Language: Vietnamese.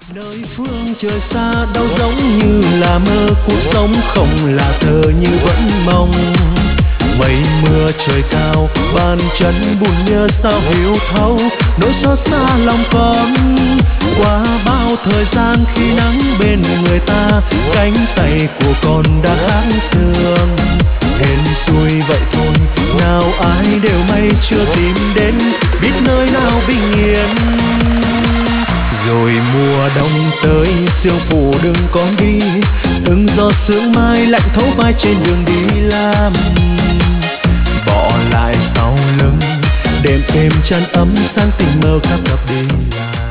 Nơi phương trời xa đâu giống như là mơ, cuộc sống không là thơ như vẫn mong. Mây mưa trời cao bàn chân buồn nhớ sao hiểu thấu nỗi xót xa lòng con. Qua bao thời gian khi nắng bên người ta, cánh tay của con đã khác thường. Hên xui vậy thôi, nào ai đều may chưa tìm đến biết nơi nào bình yên. Rồi mùa đông tới sương phủ đừng con đi, từng giọt sương mai lạnh thấu vai trên đường đi làm. Bỏ lại sau lưng đêm êm chăn ấm sáng tình mơ khắp gặp đi làm.